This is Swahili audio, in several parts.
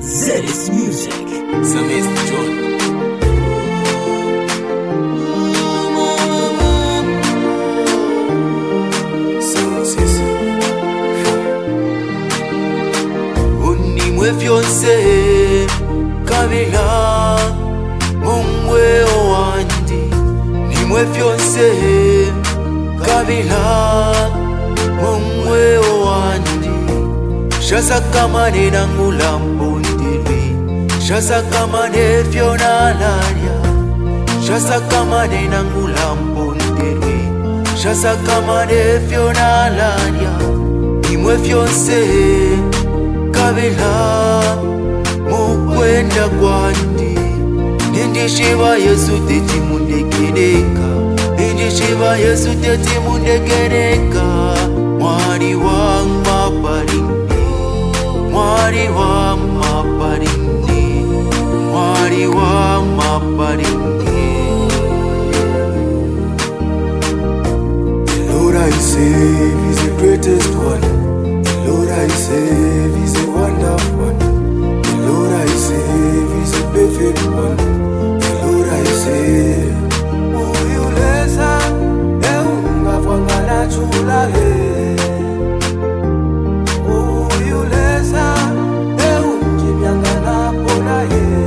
ZS Music. Samis John. Unimwe fyonse kabila mumwe owandi. Nimwe fyonse kabila mumwe owandi. Shasa kamane nangula mpundili, shasa kamane fiona laria. Shasa kamane nangula mpundili, shasa kamane fiona laria. Nimwe fyonse kabila mukwenda kwandi. Nindishiba Yesu teti mundegereka, nindishiba Yesu teti mundegereka. Mwari wa maparini, mwari wa maparini, mwari wa maparini. The Lord I save is the greatest one. The Lord I save is the wonderful one. The Lord I save is the perfect one. The Lord I save. Uyuleza eungavangala chula uyuleza eunjimyangala pona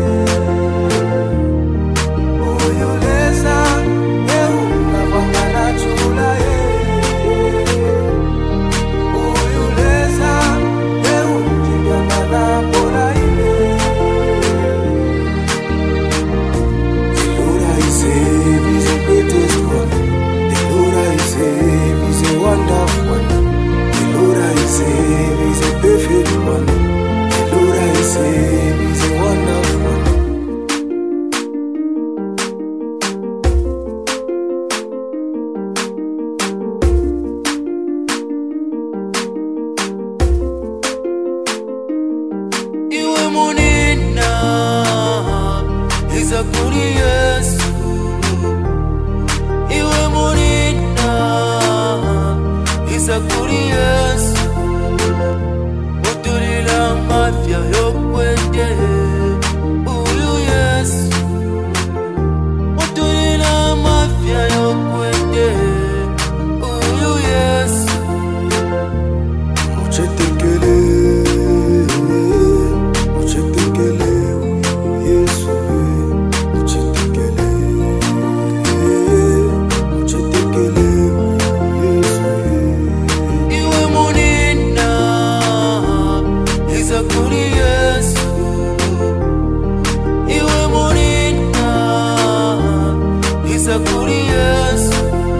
uyuleza eungavangala chula uyuleza eunjimyangala pona The Lord I save is the greatest one. The Lord I save is a wonderful one. The Lord I save is a perfect one. The Lord I save is a wonderful one. Iwe munina iza kuri Yesu. Iwe munina iza kuri Yesu. Utulila mafya yokwende uyu Yesu. Utulila mafya yokwende uyu Yesu. Uchetekele, uchetekele, Yesu. Uchetekele, uchetekele, Yesu. Iwe munina iza kuri Yesu. Iwe munina iza kuri Yesu.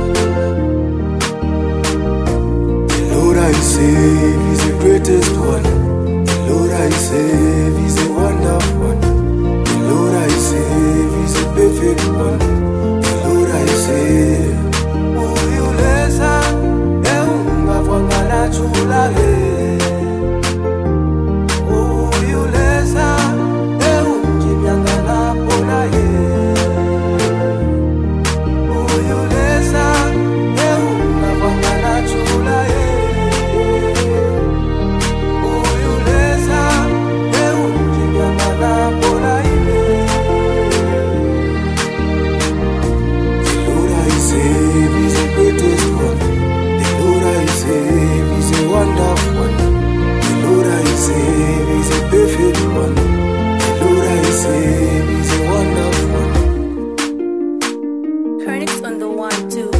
The Lord I save is the greatest one. The Lord I save is a wonderful one. The Lord I save is a perfect one. The Lord I save. Uyuleza eungavangala chula uyuleza eunjimyangala pona uyuleza eungavangala chula uyuleza eunjimyangala pona The Lord I save is the greatest one. The Lord I save is a wonderful one. The Lord I save is a perfect one. The Lord I save is a wonderful one. Chronix on the 1, 2.